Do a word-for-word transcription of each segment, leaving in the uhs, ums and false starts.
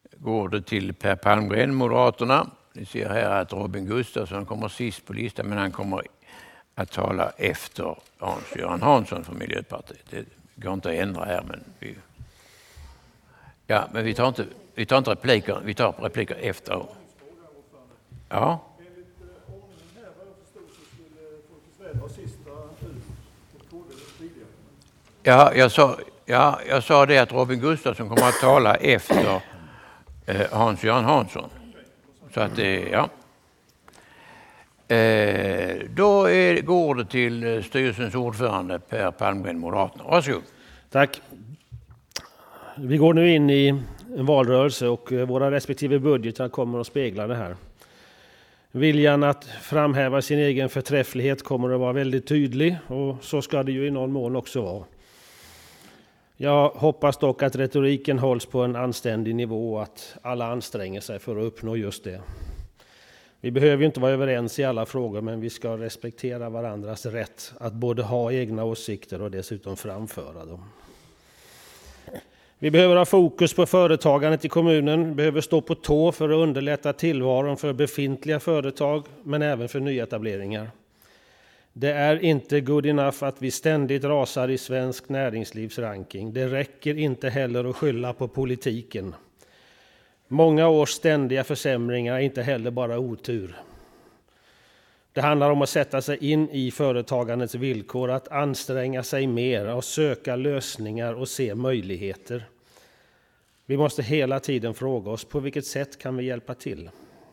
går det till Per Palmgren, Moderaterna. Ni ser här att Robin Gustafsson kommer sist på listan, men han kommer att tala efter Hans-Göran Hansson från Miljöpartiet. Det går inte att ändra här, men vi, ja, men vi tar inte, vi tar inte repliker, vi tar repliker efter. Ja. Ja, jag sa, ja, jag sa det att Robin Gustafsson kommer att tala efter eh, Hans-Göran Hansson. Så att det, ja. Eh, då är, går det till styrelsens ordförande Per Palmgren, Moderaterna. Varsågod. Tack. Vi går nu in i en valrörelse och våra respektive budgetar kommer att spegla det här. Viljan att framhäva sin egen förträfflighet kommer att vara väldigt tydlig, och så ska det ju i någon mån också vara. Jag hoppas dock att retoriken hålls på en anständig nivå och att alla anstränger sig för att uppnå just det. Vi behöver ju inte vara överens i alla frågor, men vi ska respektera varandras rätt att både ha egna åsikter och dessutom framföra dem. Vi behöver ha fokus på företagandet i kommunen. Vi behöver stå på tå för att underlätta tillvaron för befintliga företag, men även för nyetableringar. Det är inte good enough att vi ständigt rasar i svensk näringslivsranking. Det räcker inte heller att skylla på politiken. Många års ständiga försämringar är inte heller bara otur. Det handlar om att sätta sig in i företagandets villkor, att anstränga sig mer och söka lösningar och se möjligheter. Vi måste hela tiden fråga oss, på vilket sätt kan vi hjälpa till?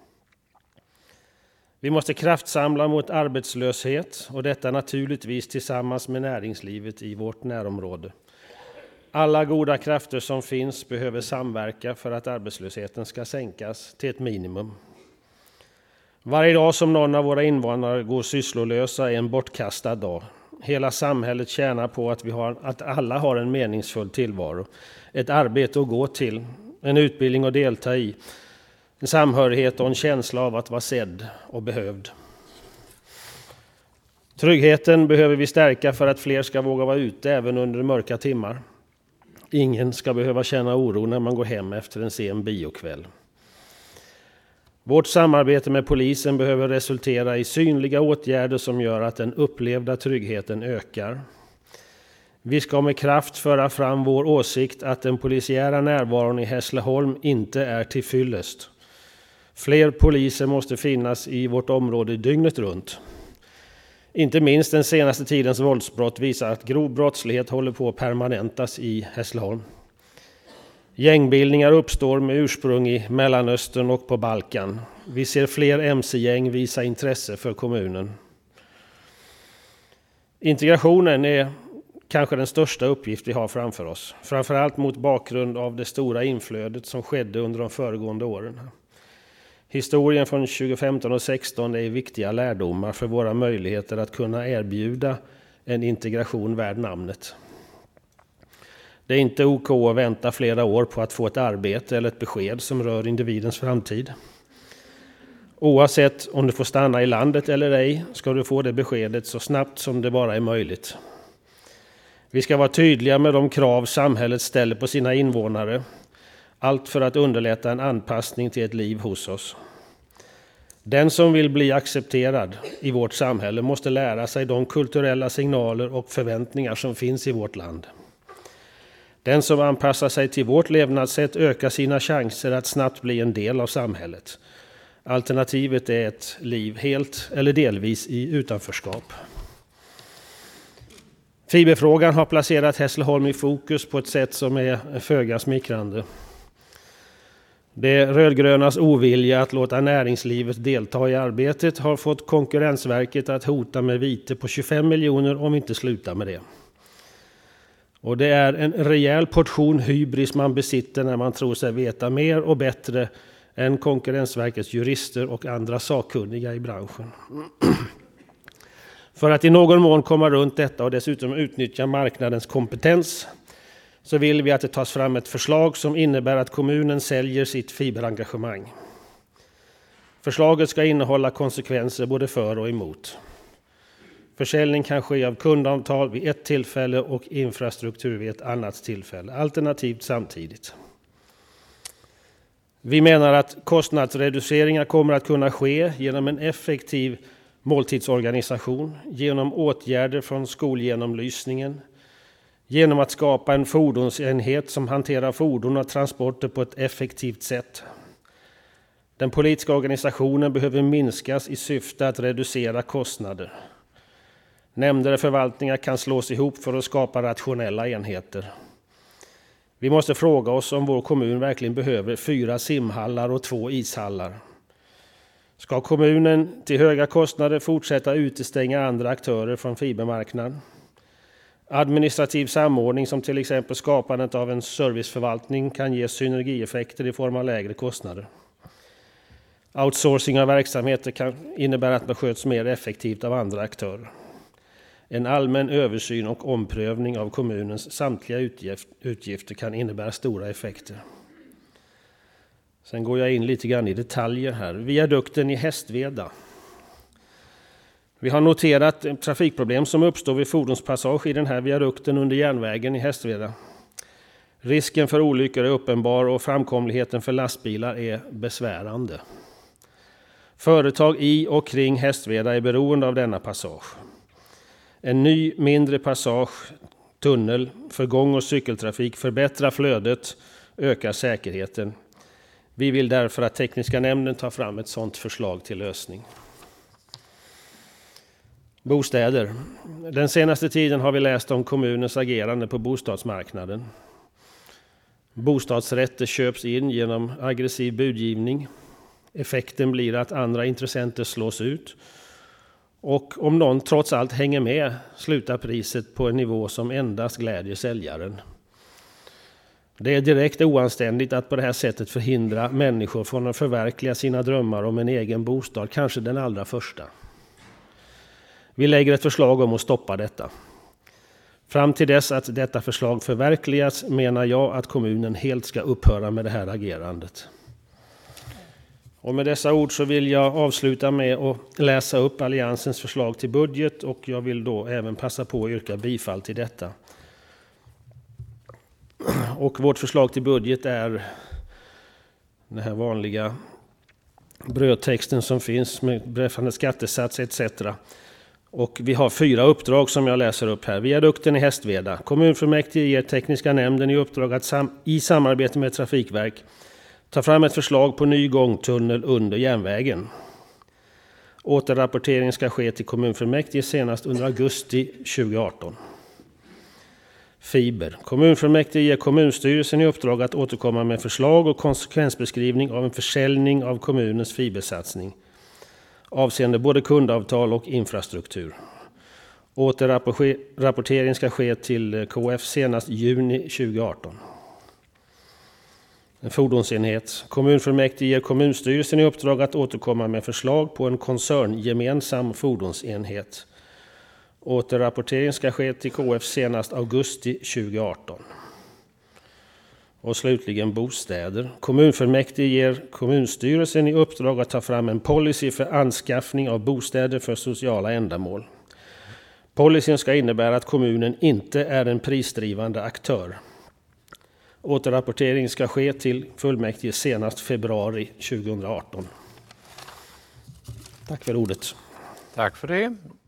Vi måste kraftsamla mot arbetslöshet, och detta naturligtvis tillsammans med näringslivet i vårt närområde. Alla goda krafter som finns behöver samverka för att arbetslösheten ska sänkas till ett minimum. Varje dag som någon av våra invånare går sysslolösa är en bortkastad dag. Hela samhället tjänar på att, vi har, att alla har en meningsfull tillvaro. Ett arbete att gå till, en utbildning att delta i, en samhörighet och en känsla av att vara sedd och behövd. Tryggheten behöver vi stärka för att fler ska våga vara ute även under mörka timmar. Ingen ska behöva känna oro när man går hem efter en sen biokväll. Vårt samarbete med polisen behöver resultera i synliga åtgärder som gör att den upplevda tryggheten ökar. Vi ska med kraft föra fram vår åsikt att den polisiära närvaron i Hässleholm inte är till fyllest. Fler poliser måste finnas i vårt område dygnet runt. Inte minst den senaste tidens våldsbrott visar att grov brottslighet håller på att permanentas i Hässleholm. Gängbildningar uppstår med ursprung i Mellanöstern och på Balkan. Vi ser fler M C-gäng visa intresse för kommunen. Integrationen är kanske den största uppgift vi har framför oss. Framförallt mot bakgrund av det stora inflödet som skedde under de föregående åren. Historien från tjugo femton och sexton är viktiga lärdomar för våra möjligheter att kunna erbjuda en integration värd namnet. Det är inte OK att vänta flera år på att få ett arbete eller ett besked som rör individens framtid. Oavsett om du får stanna i landet eller ej ska du få det beskedet så snabbt som det bara är möjligt. Vi ska vara tydliga med de krav samhället ställer på sina invånare. Allt för att underlätta en anpassning till ett liv hos oss. Den som vill bli accepterad i vårt samhälle måste lära sig de kulturella signaler och förväntningar som finns i vårt land. Den som anpassar sig till vårt levnadssätt ökar sina chanser att snabbt bli en del av samhället. Alternativet är ett liv helt eller delvis i utanförskap. Fiberfrågan har placerat Hässleholm i fokus på ett sätt som är föga smickrande. Det rödgrönas ovilja att låta näringslivet delta i arbetet har fått Konkurrensverket att hota med vite på tjugofem miljoner om vi inte slutar med det. Och det är en rejäl portion hybris man besitter när man tror sig veta mer och bättre än Konkurrensverkets jurister och andra sakkunniga i branschen. För att i någon mån komma runt detta och dessutom utnyttja marknadens kompetens så vill vi att det tas fram ett förslag som innebär att kommunen säljer sitt fiberengagemang. Förslaget ska innehålla konsekvenser både för och emot. Försäljning kan ske av kundavtal vid ett tillfälle och infrastruktur vid ett annat tillfälle, alternativt samtidigt. Vi menar att kostnadsreduceringar kommer att kunna ske genom en effektiv måltidsorganisation, genom åtgärder från skolgenomlysningen, genom att skapa en fordonsenhet som hanterar fordon och transporter på ett effektivt sätt. Den politiska organisationen behöver minskas i syfte att reducera kostnader. Nämnder och förvaltningar kan slås ihop för att skapa rationella enheter. Vi måste fråga oss om vår kommun verkligen behöver fyra simhallar och två ishallar. Ska kommunen till höga kostnader fortsätta utestänga andra aktörer från fibermarknaden? Administrativ samordning som till exempel skapandet av en serviceförvaltning kan ge synergieffekter i form av lägre kostnader. Outsourcing av verksamheter kan innebära att man sköts mer effektivt av andra aktörer. En allmän översyn och omprövning av kommunens samtliga utgifter kan innebära stora effekter. Sen går jag in lite grann i detaljer här. Viadukten i Hästveda. Vi har noterat trafikproblem som uppstår vid fordonspassage i den här viadukten under järnvägen i Hästveda. Risken för olyckor är uppenbar och framkomligheten för lastbilar är besvärande. Företag i och kring Hästveda är beroende av denna passage. En ny mindre passage, tunnel för gång- och cykeltrafik förbättrar flödet, ökar säkerheten. Vi vill därför att tekniska nämnden tar fram ett sådant förslag till lösning. Bostäder. Den senaste tiden har vi läst om kommunens agerande på bostadsmarknaden. Bostadsrätter köps in genom aggressiv budgivning. Effekten blir att andra intressenter slås ut. Och om någon trots allt hänger med slutar priset på en nivå som endast glädjer säljaren. Det är direkt oanständigt att på det här sättet förhindra människor från att förverkliga sina drömmar om en egen bostad, kanske den allra första. Vi lägger ett förslag om att stoppa detta. Fram till dess att detta förslag förverkligas menar jag att kommunen helt ska upphöra med det här agerandet. Och med dessa ord så vill jag avsluta med att läsa upp alliansens förslag till budget och jag vill då även passa på att yrka bifall till detta. Och vårt förslag till budget är den här vanliga brödtexten som finns med beträffande skattesats et cetera. Och vi har fyra uppdrag som jag läser upp här. Viadukten i Hästveda. Kommunfullmäktige ger tekniska nämnden i uppdrag att sam- i samarbete med Trafikverk ta fram ett förslag på ny gångtunnel under järnvägen. Återrapportering ska ske till kommunfullmäktige senast under augusti tjugoarton. Fiber. Kommunfullmäktige ger kommunstyrelsen i uppdrag att återkomma med förslag och konsekvensbeskrivning av en försäljning av kommunens fibersatsning avseende både kundavtal och infrastruktur. Återrapportering ska ske till K F senast juni tjugoarton. En fordonsenhet. Kommunfullmäktige ger kommunstyrelsen i uppdrag att återkomma med förslag på en koncerngemensam fordonsenhet. Återrapportering ska ske till K F senast augusti tjugoarton. Och slutligen bostäder. Kommunfullmäktige ger kommunstyrelsen i uppdrag att ta fram en policy för anskaffning av bostäder för sociala ändamål. Policyn ska innebära att kommunen inte är en prisdrivande aktör. Återrapportering ska ske till fullmäktige senast februari tjugoarton. Tack för ordet. Tack för det.